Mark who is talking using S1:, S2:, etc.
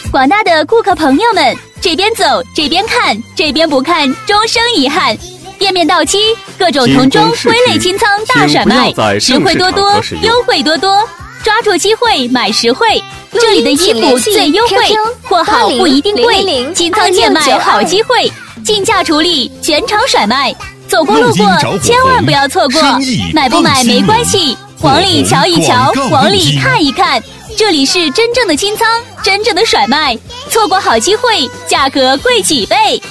S1: 广大的顾客朋友们，这边走这边看，这边不看终生遗憾。店面到期，各种童装归类清仓大甩卖，实惠多多，优惠多多，抓住机会买实惠。这里的衣服最优惠，货好不一定贵，清仓贱卖好机会，竞价处理，全场甩卖。走过路过千万不要错过，买不买没关系，往里瞧一瞧，往里看一看，这里是真正的清仓，真正的甩卖，错过好机会，价格贵几倍。